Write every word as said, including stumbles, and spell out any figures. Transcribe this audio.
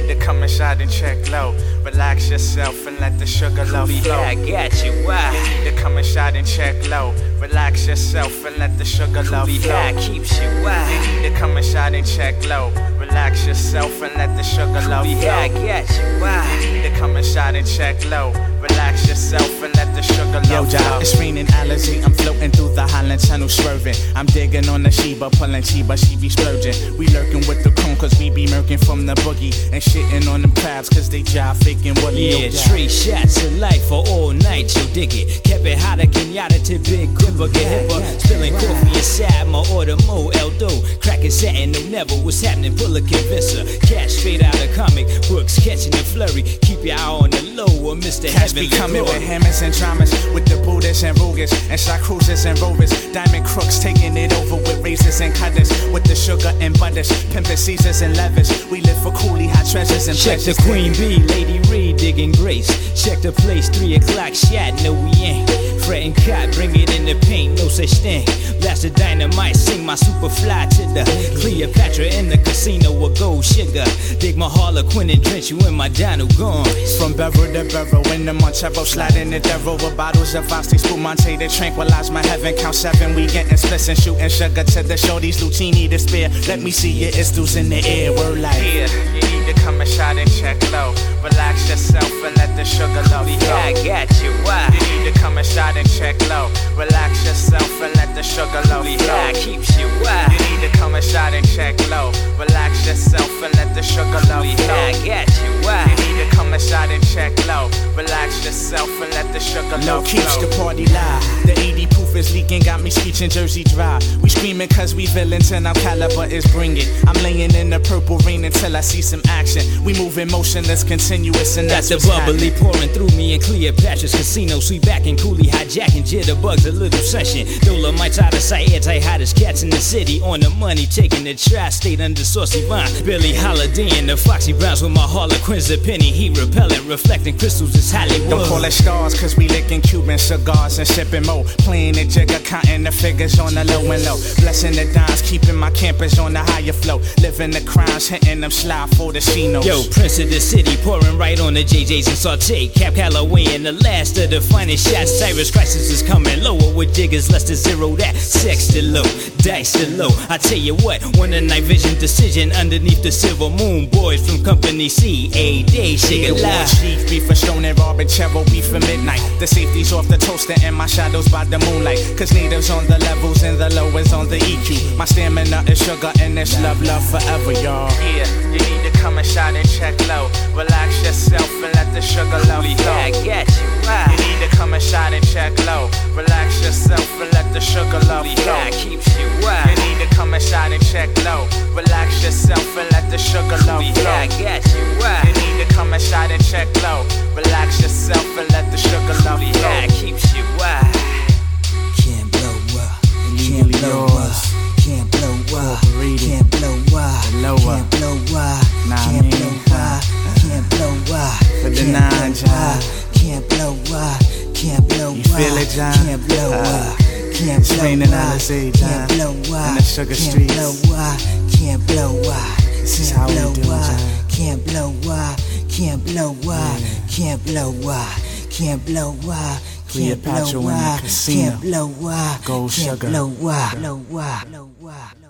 need to come inside and check low. Relax yourself and let the sugar love flow. I got you, why? You need to come inside and check low. Relax yourself and let the sugar love flow. High keeps you, why? You need to come inside and check low. Relax yourself and let the sugar love flow. I got you, why? You need to come inside and check low. Relax yourself and let the sugar love Yo, flow. It's raining Alizé, I'm floating through the Highland Tunnel swerving. I'm digging on the Sheba, pulling Chiba, she be splurging. We lurking with the cone cause we be murking from the boogie. And shitting on them crabs cause they jive faking woolly. Yeah, three shots of life for all night, you dig it. Kept it hotter, Kenyatta to Big Gripper, get hipper. Spilling coffee inside my order, Mo Eldo. Cracking satin, no never, what's happening, pull a convincer. Cash straight out of comic books, catching the flurry. Keep your eye on the low or Mister Cats be coming with hammers and dramas, with the Buddhas and Rugas, and shot cruisers and rovers. Diamond crooks taking it over with razors and cutters, with the sugar and butters, pimping Caesars and levers. We live for coolie hot treasures and check pleasures. The Queen Bee, Lady Reed digging grace. Check the place, three o'clock shot, no we ain't. Fretting cot, bring it in the paint, no such thing. Blast the dynamite, sing my super fly to the Cleopatra in the casino with gold sugar. Dig my Harlequin and drench you in my Dino gone. From Beverly to Beverly, in the Montero, sliding the devil with bottles of Asti Spumante to tranquilize my heaven. Count seven, we getting splits and shooting sugar to the shorties. Lucini to spare. Let me see your istos in the air. Word like yeah, you need to come inside and check low. Relax yourself and let the sugar love flow. I got you, why? You need to come inside and check low. Relax yourself and let the sugar love flow. I keeps you, why? You need to come inside and check low. Relax yourself and let the sugar love flow. I got you, why? You need to come inside and check low. Relax yourself and let the sugar low love keeps flow. the party live. The eighty proof is leaking, got me screeching Jersey dry. We screaming cause we villains and our caliber is bringing. I'm laying in the purple rain until I see some action. We moving motionless, continuous, and that's got the bubbly happening. pouring through me in Cleopatra's casino. Sweet back and coolie hijacking jitterbugs, a little session. Dolomites out of sight, anti-hottest cats in the city. On the money, taking the tri-state under Saucy Vine. Billy Holiday and the Foxy Browns with my Harlequins, a penny heat repellent, reflecting crystals is Hollywood. Don't call it stars cause we licking Cuban cigars and sipping mo. Playing the jigger, counting the figures on the low and low. Blessing the dimes, keeping my campers on the higher flow. Living the crimes, hitting them slide for the Chinos. Yo, Prince of the City, pouring right on the J Js and Saute. Cap Calloway and the last of the finest shots. Cyrus Crisis is coming lower with jiggers, less than zero that. Sex to low, dice to low. I tell you what, one a night vision decision underneath the silver moon. Boys from Company C, a day shake it live. Chief beef for Stone and Robin, Cheryl beef for midnight. The safety's off the toaster and my shadows by the moonlight. Cause natives on the levels and the lowers on the E Q. My stamina is sugar and it's love, love forever, y'all. Yeah, you need to come inside and check low. Relax yourself and let the sugar love flow. I got you, why? You need to come inside and check low. Relax yourself and let the sugar love flow. I keeps you, why? You need to come inside and check low. Relax yourself and let the sugar love flow. I got you, why? You need to come inside and check low. Relax yourself and let the sugar love flow. I keeps you, why? Can't blow up, can't blow up, can't blow up, can't blow up, can't blow up, can't blow up, can't blow up, For the nine, John. can't blow up, can't blow up, You feel it, John? can't blow up, can't It's blow raining up, Alizé, John. can't blow up, In the sugar can't streets. blow up, can't blow up, This is can't how we blow do, up, John. can't blow up, can't blow up, can't blow up, can't blow up. Can't Cleopatra blow in the up, casino. can't blow up, Gold can't sugar. blow up, blow up, blow up.